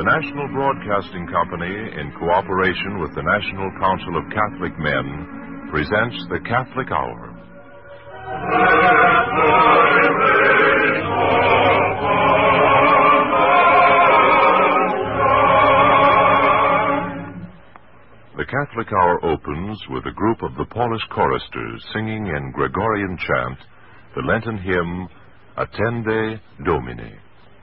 National Broadcasting Company, in cooperation with the National Council of Catholic Men, presents the Catholic Hour. The Catholic Hour opens with a group of the Paulist choristers singing in Gregorian chant the Lenten hymn, Attende Domine.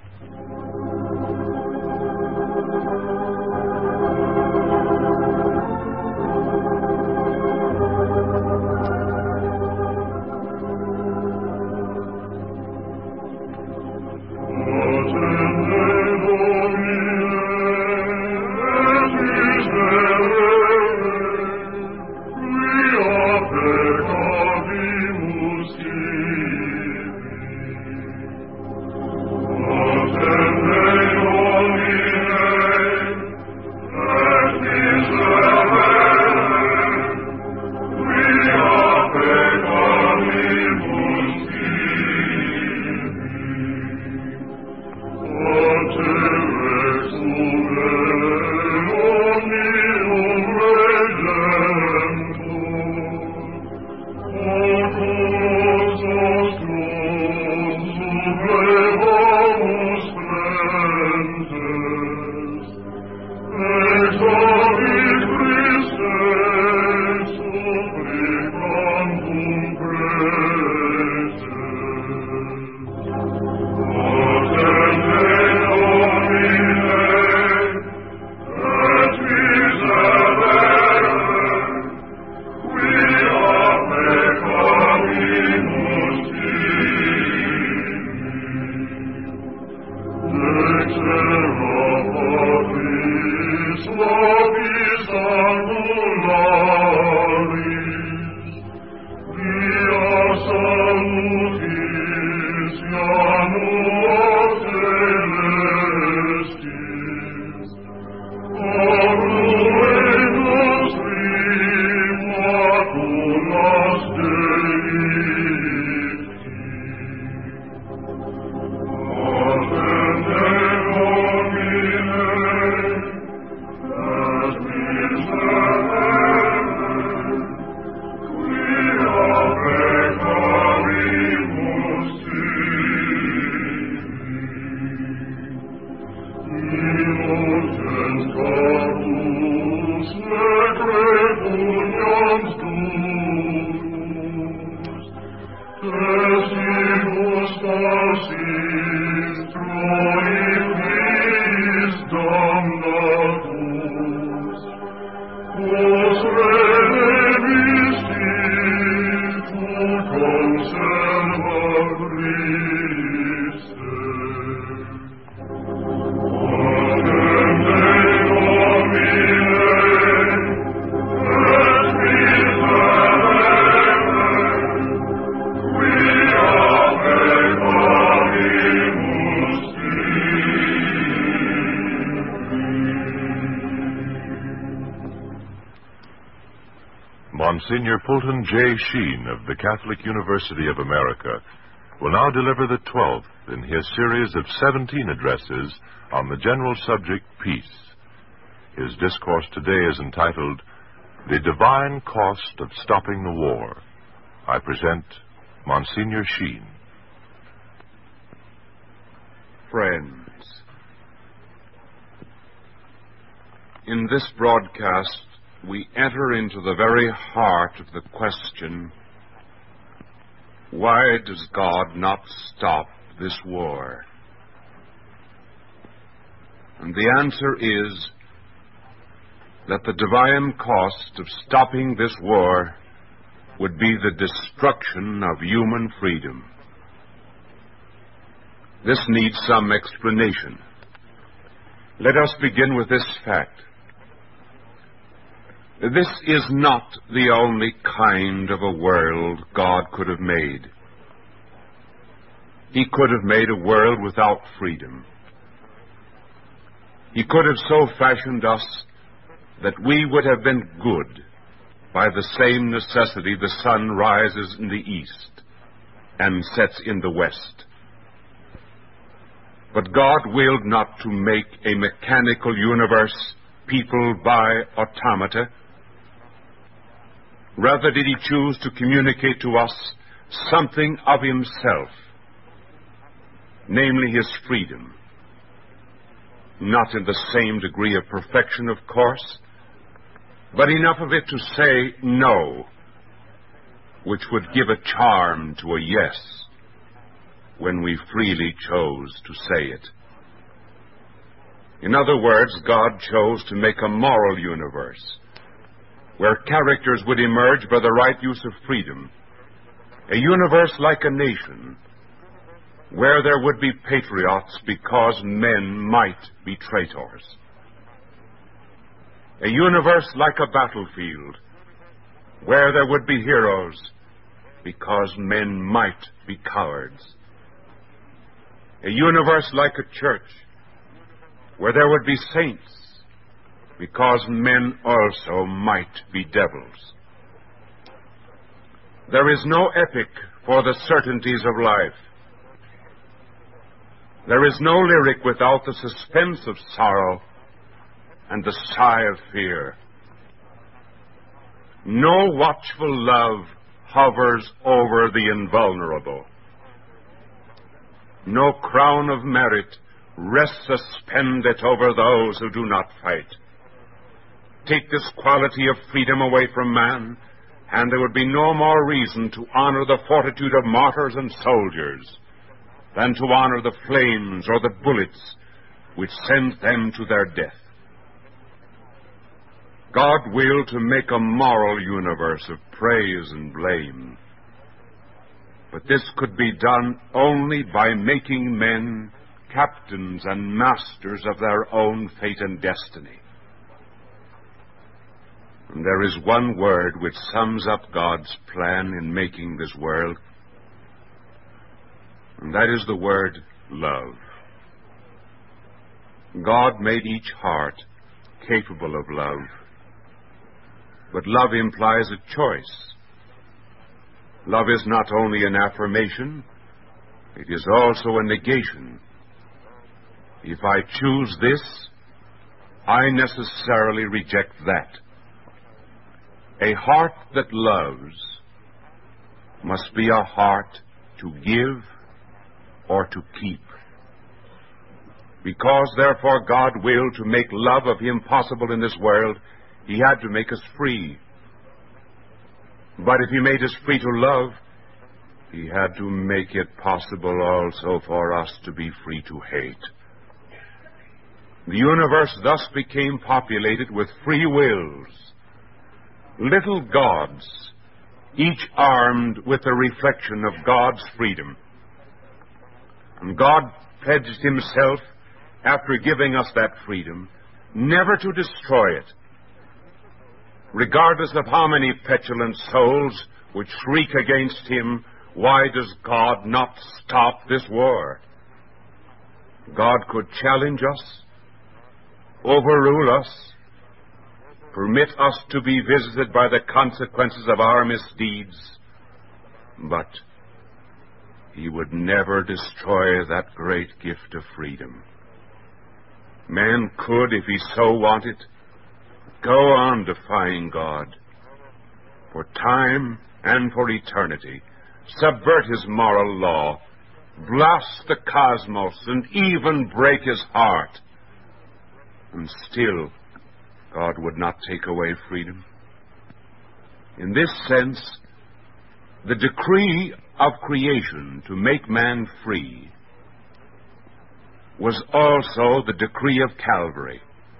Monsignor Fulton J. Sheen of the Catholic University of America will now deliver the 12th in his series of 17 addresses on the general subject, peace. His discourse today is entitled, The Divine Cost of Stopping the War. I present Monsignor Sheen. Friends, in this broadcast, we enter into the very heart of the question, why does God not stop this war? And the answer is that the divine cost of stopping this war would be the destruction of human freedom. This needs some explanation. Let us begin with this fact. This is not the only kind of a world God could have made. He could have made a world without freedom. He could have so fashioned us that we would have been good by the same necessity the sun rises in the east and sets in the west. But God willed not to make a mechanical universe peopled by automata. Rather did he choose to communicate to us something of himself, namely his freedom. Not in the same degree of perfection, of course, but enough of it to say no, which would give a charm to a yes when we freely chose to say it. In other words, God chose to make a moral universe where characters would emerge by the right use of freedom, a universe like a nation, where there would be patriots because men might be traitors. A universe like a battlefield, where there would be heroes because men might be cowards. A universe like a church, where there would be saints because men also might be devils. There is no epic for the certainties of life. There is no lyric without the suspense of sorrow and the sigh of fear. No watchful love hovers over the invulnerable. No crown of merit rests suspended over those who do not fight. Take this quality of freedom away from man, and there would be no more reason to honor the fortitude of martyrs and soldiers than to honor the flames or the bullets which send them to their death. God willed to make a moral universe of praise and blame, but this could be done only by making men captains and masters of their own fate and destiny. And there is one word which sums up God's plan in making this world, and that is the word love. God made each heart capable of love, but love implies a choice. Love is not only an affirmation, it is also a negation. If I choose this, I necessarily reject that. A heart that loves must be a heart to give or to keep. Because, therefore, God willed to make love of Him possible in this world, He had to make us free. But if He made us free to love, He had to make it possible also for us to be free to hate. The universe thus became populated with free wills, little gods, each armed with a reflection of God's freedom. And God pledged Himself, after giving us that freedom, never to destroy it, regardless of how many petulant souls would shriek against Him, "Why does God not stop this war?" God could challenge us, overrule us, permit us to be visited by the consequences of our misdeeds, but He would never destroy that great gift of freedom. Man could, if he so wanted, go on defying God for time and for eternity, subvert His moral law, blast the cosmos, and even break His heart. And still, God would not take away freedom. In this sense, the decree of creation to make man free was also the decree of Calvary.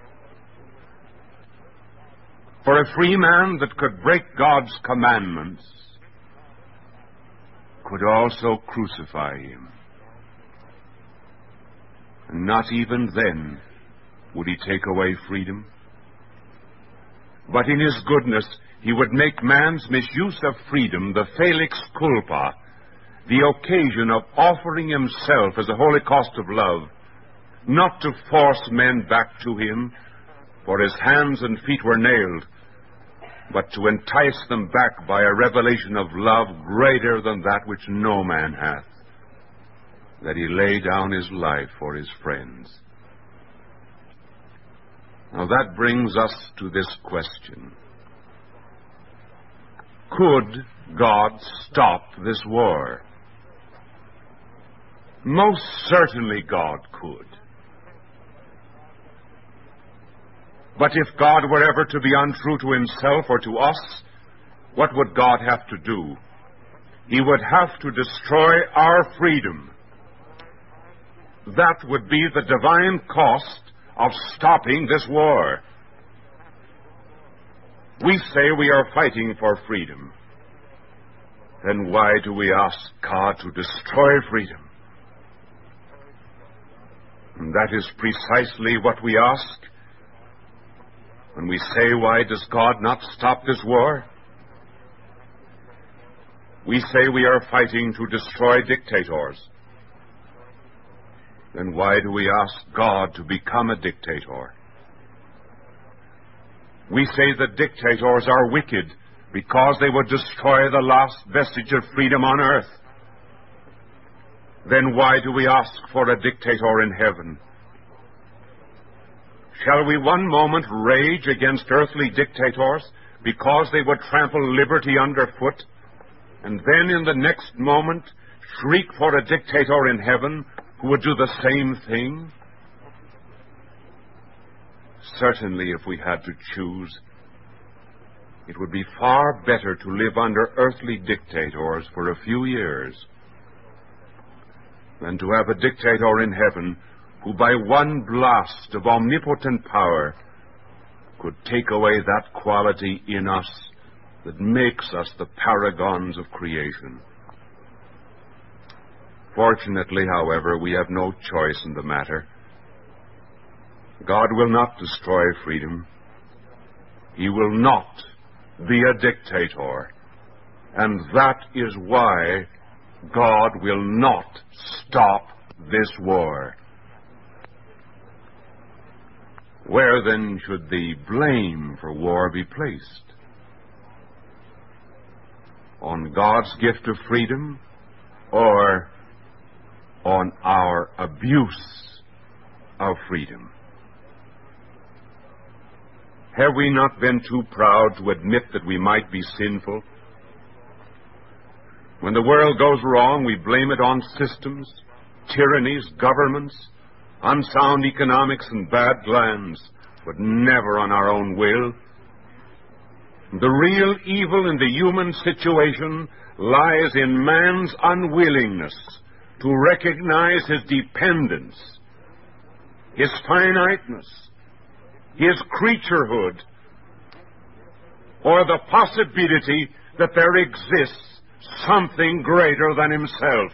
For a free man that could break God's commandments could also crucify Him. And not even then would He take away freedom. But in His goodness, He would make man's misuse of freedom the felix culpa, the occasion of offering Himself as a holocaust of love, not to force men back to Him, for His hands and feet were nailed, but to entice them back by a revelation of love greater than that which no man hath. that he lay down his life for his friends. Now that brings us to this question. Could God stop this war? Most certainly God could. But if God were ever to be untrue to himself or to us, what would God have to do? He would have to destroy our freedom. That would be the divine cost of stopping this war. We say we are fighting for freedom. Then why do we ask God to destroy freedom? And that is precisely what we ask when we say, why does God not stop this war? We say we are fighting to destroy dictators. Then why do we ask God to become a dictator? We say that dictators are wicked because they would destroy the last vestige of freedom on earth. Then why do we ask for a dictator in heaven? Shall we one moment rage against earthly dictators because they would trample liberty underfoot, and then in the next moment shriek for a dictator in heaven who would do the same thing? Certainly, if we had to choose, it would be far better to live under earthly dictators for a few years than to have a dictator in heaven who by one blast of omnipotent power could take away that quality in us that makes us the paragons of creation. Fortunately, however, we have no choice in the matter. God will not destroy freedom. He will not be a dictator. And that is why God will not stop this war. Where then should the blame for war be placed? On God's gift of freedom, or on our abuse of freedom? Have we not been too proud to admit that we might be sinful? When the world goes wrong, we blame it on systems, tyrannies, governments, unsound economics, and bad plans, but never on our own will. The real evil in the human situation lies in man's unwillingness to recognize his dependence, his finiteness, his creaturehood, or the possibility that there exists something greater than himself.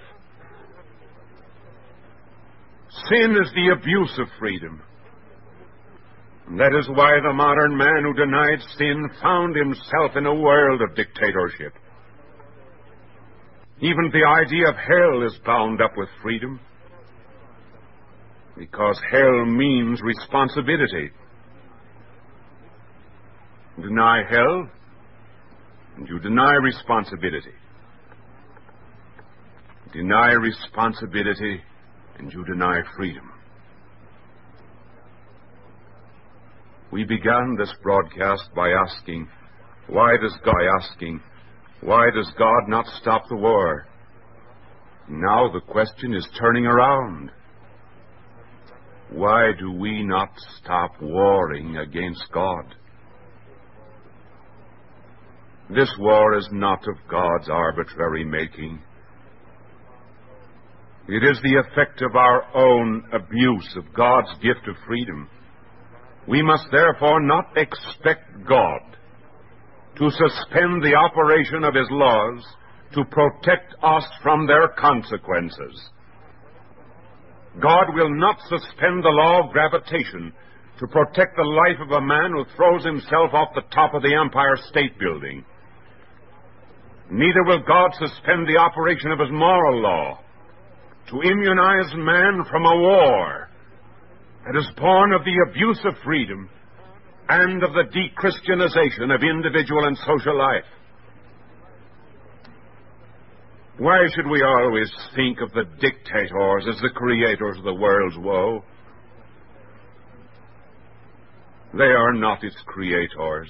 Sin is the abuse of freedom. And that is why the modern man who denied sin found himself in a world of dictatorship. Even the idea of hell is bound up with freedom, because hell means responsibility. Deny hell, and you deny responsibility. Deny responsibility, and you deny freedom. We began this broadcast by asking, why does God not stop the war? Now the question is turning around. Why do we not stop warring against God? This war is not of God's arbitrary making. It is the effect of our own abuse of God's gift of freedom. We must therefore not expect God to suspend the operation of his laws to protect us from their consequences. God will not suspend the law of gravitation to protect the life of a man who throws himself off the top of the Empire State Building. Neither will God suspend the operation of his moral law to immunize man from a war that is born of the abuse of freedom and of the de-Christianization of individual and social life. Why should we always think of the dictators as the creators of the world's woe? They are not its creators.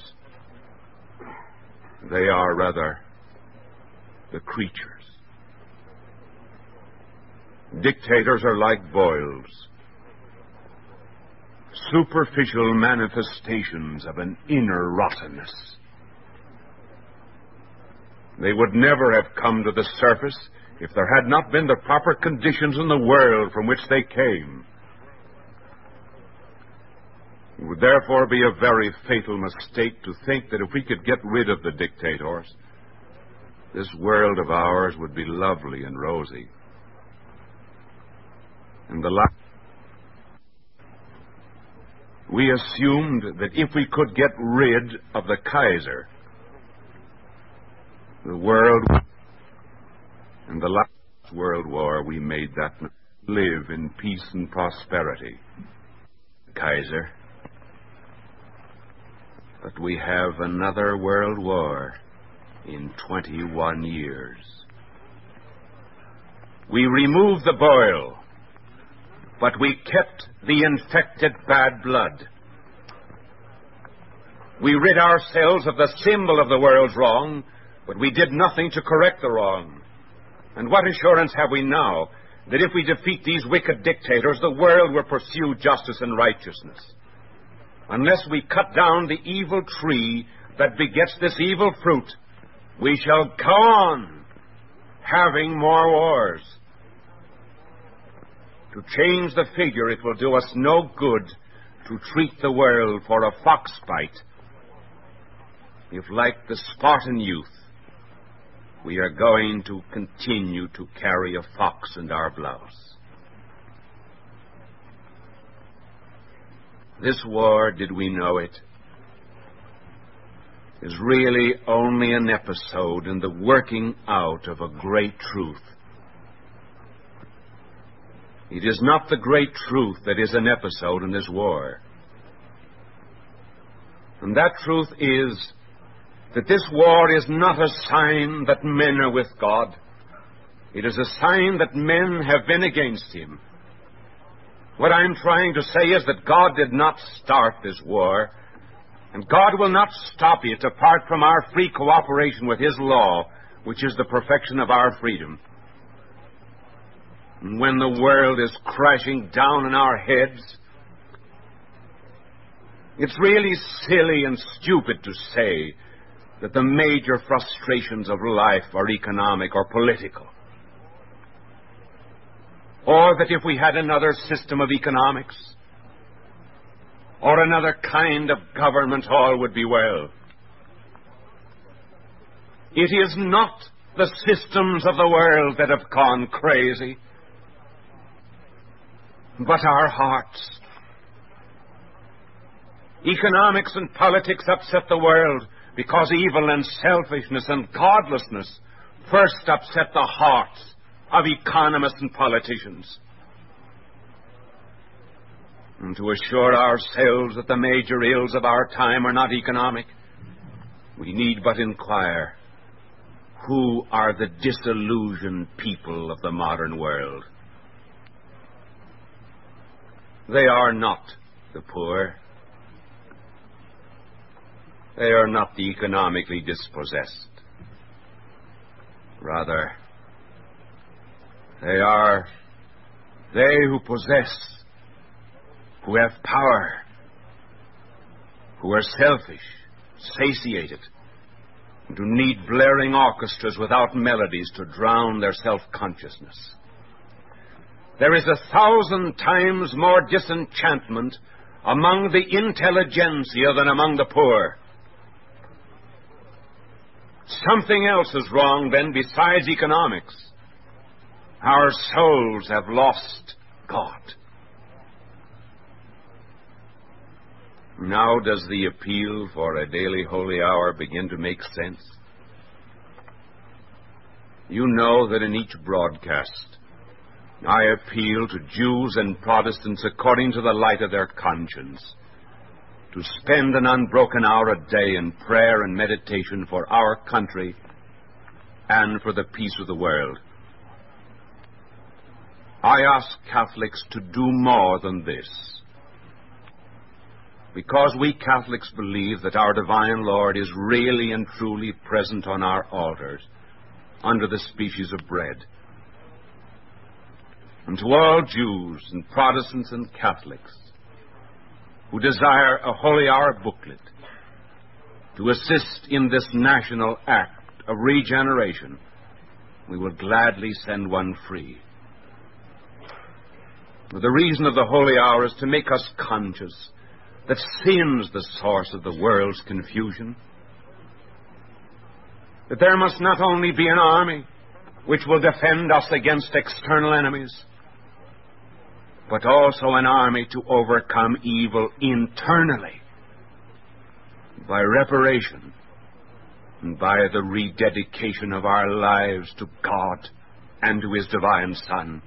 They are, rather, the creatures. Dictators are like boils, superficial manifestations of an inner rottenness. They would never have come to the surface if there had not been the proper conditions in the world from which they came. It would therefore be a very fatal mistake to think that if we could get rid of the dictators, this world of ours would be lovely and rosy. And we assumed that if we could get rid of the Kaiser, the world, and the last World War, we made that live in peace and prosperity. Kaiser. But we have another World War in 21 years. We removed the boil, but we kept the infected bad blood. We rid ourselves of the symbol of the world's wrong, but we did nothing to correct the wrong. And what assurance have we now that if we defeat these wicked dictators, the world will pursue justice and righteousness? Unless we cut down the evil tree that begets this evil fruit, we shall go on having more wars. To change the figure, it will do us no good to treat the world for a fox bite, if, like the Spartan youth, we are going to continue to carry a fox in our blouse. This war, did we know it, is really only an episode in the working out of a great truth. It is not the great truth that is an episode in this war. And that truth is that this war is not a sign that men are with God. It is a sign that men have been against him. What I'm trying to say is that God did not start this war, and God will not stop it apart from our free cooperation with his law, which is the perfection of our freedom. And when the world is crashing down on our heads, it's really silly and stupid to say that the major frustrations of life are economic or political, or that if we had another system of economics or another kind of government, all would be well. It is not the systems of the world that have gone crazy, but our hearts. Economics and politics upset the world because evil and selfishness and godlessness first upset the hearts of economists and politicians. And to assure ourselves that the major ills of our time are not economic, we need but inquire, who are the disillusioned people of the modern world? They are not the poor. They are not the economically dispossessed. Rather, they are they who possess, who have power, who are selfish, satiated, and who need blaring orchestras without melodies to drown their self-consciousness. There is 1,000 times more disenchantment among the intelligentsia than among the poor. Something else is wrong, then, besides economics. Our souls have lost God. Now does the appeal for a daily holy hour begin to make sense? You know that in each broadcast I appeal to Jews and Protestants according to the light of their conscience to spend an unbroken hour a day in prayer and meditation for our country and for the peace of the world. I ask Catholics to do more than this, because we Catholics believe that our divine Lord is really and truly present on our altars under the species of bread. And to all Jews and Protestants and Catholics who desire a Holy Hour booklet to assist in this national act of regeneration, we will gladly send one free. The reason of the Holy Hour is to make us conscious that sin's the source of the world's confusion, that there must not only be an army which will defend us against external enemies, but also an army to overcome evil internally by reparation and by the rededication of our lives to God and to His divine Son.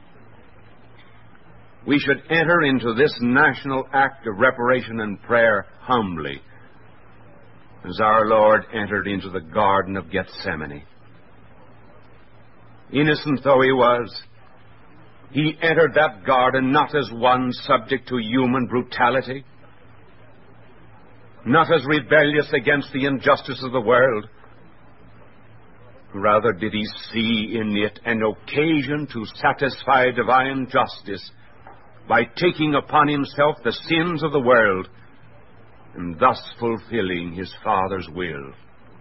We should enter into this national act of reparation and prayer humbly, as our Lord entered into the Garden of Gethsemane. Innocent though He was, He entered that garden not as one subject to human brutality, not as rebellious against the injustice of the world. Rather did He see in it an occasion to satisfy divine justice by taking upon Himself the sins of the world and thus fulfilling His Father's will.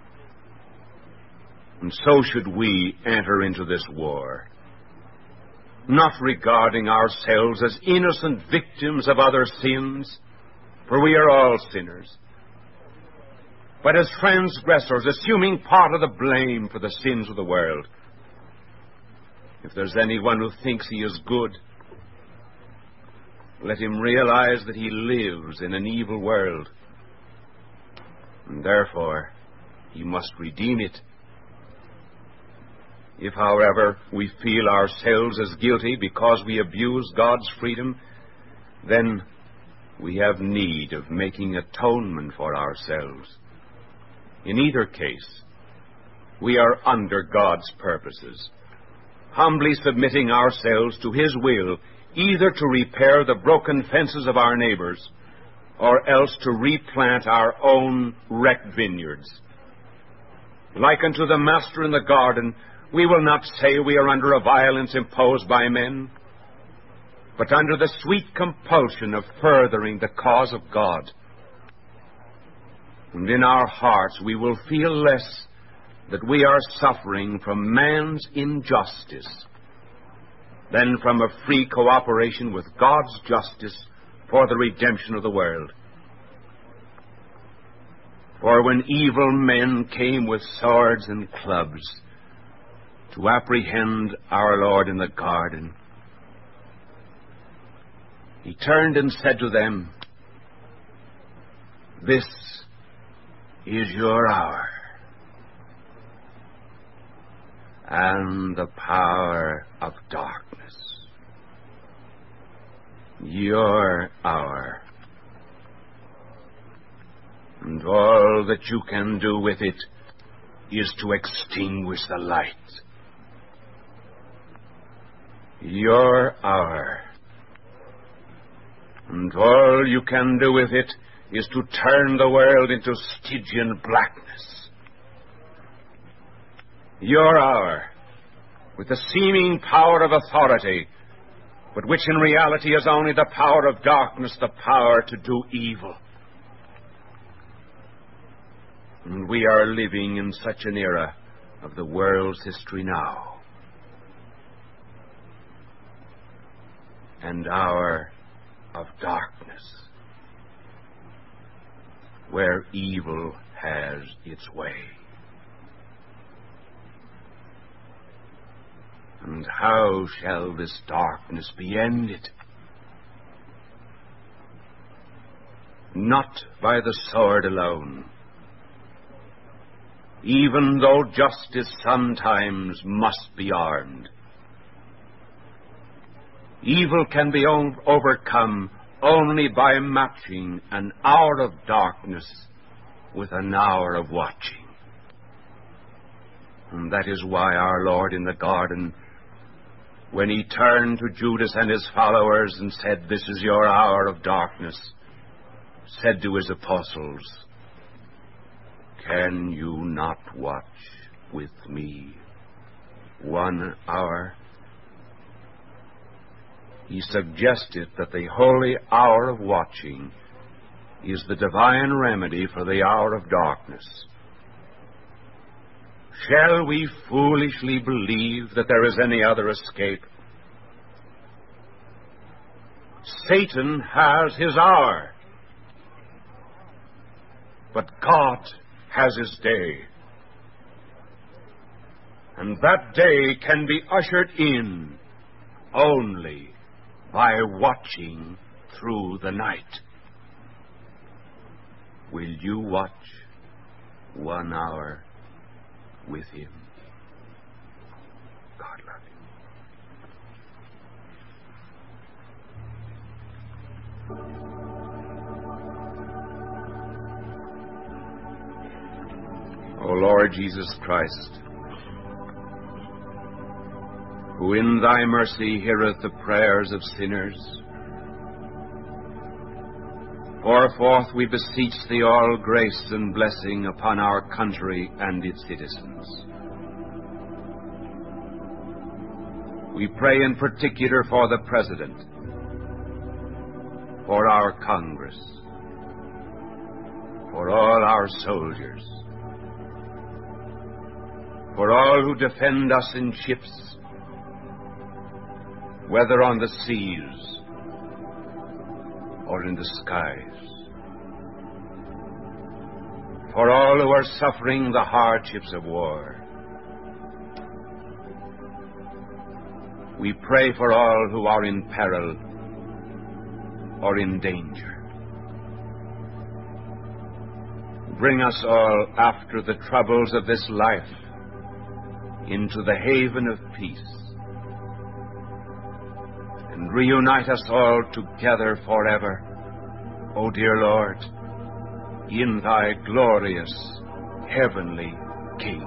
And so should we enter into this war, not regarding ourselves as innocent victims of other sins, for we are all sinners, but as transgressors, assuming part of the blame for the sins of the world. If there's anyone who thinks he is good, let him realize that he lives in an evil world, and therefore he must redeem it. If, however, we feel ourselves as guilty because we abuse God's freedom, then we have need of making atonement for ourselves. In either case, we are under God's purposes, humbly submitting ourselves to His will, either to repair the broken fences of our neighbors, or else to replant our own wrecked vineyards. Like unto the master in the garden, we will not say we are under a violence imposed by men, but under the sweet compulsion of furthering the cause of God. And in our hearts we will feel less that we are suffering from man's injustice than from a free cooperation with God's justice for the redemption of the world. For when evil men came with swords and clubs to apprehend our Lord in the garden, He turned and said to them, "This is your hour, and the power of darkness, your hour, and all that you can do with it is to extinguish the light. Your hour, and all you can do with it is to turn the world into Stygian blackness. Your hour, with the seeming power of authority, but which in reality is only the power of darkness, the power to do evil. And we are living in such an era of the world's history now. An hour of darkness, where evil has its way. And how shall this darkness be ended? Not by the sword alone, even though justice sometimes must be armed. Evil can be overcome only by matching an hour of darkness with an hour of watching. And that is why our Lord in the garden, when he turned to Judas and his followers and said, "This is your hour of darkness," said to his apostles, "Can you not watch with me 1 hour?" He suggested that the holy hour of watching is the divine remedy for the hour of darkness. Shall we foolishly believe that there is any other escape? Satan has his hour, but God has his day. And that day can be ushered in only by watching through the night. Will you watch 1 hour with him? God love you. O Lord Jesus Christ, who in thy mercy heareth the prayers of sinners, pour forth, we beseech thee, all grace and blessing upon our country and its citizens. We pray in particular for the President, for our Congress, for all our soldiers, for all who defend us in ships, whether on the seas or in the skies, for all who are suffering the hardships of war. We pray for all who are in peril or in danger. Bring us all, after the troubles of this life, into the haven of peace, and reunite us all together forever, O dear Lord, in thy glorious heavenly kingdom.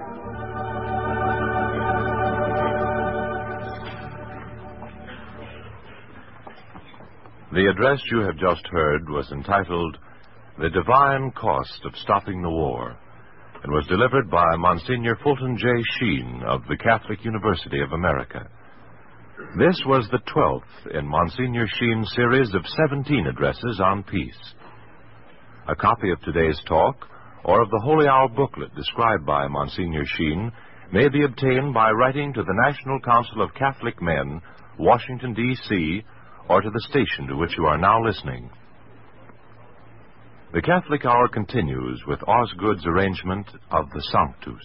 The address you have just heard was entitled "The Divine Cost of Stopping the War," and was delivered by Monsignor Fulton J. Sheen of the Catholic University of America. This was the 12th in Monsignor Sheen's series of 17 addresses on peace. A copy of today's talk, or of the Holy Hour booklet described by Monsignor Sheen, may be obtained by writing to the National Council of Catholic Men, Washington, D.C., or to the station to which you are now listening. The Catholic Hour continues with Osgood's arrangement of the Sanctus.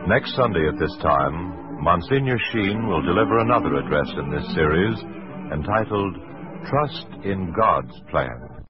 Next Sunday at this time, Monsignor Sheen will deliver another address in this series entitled Trust in God's Plan.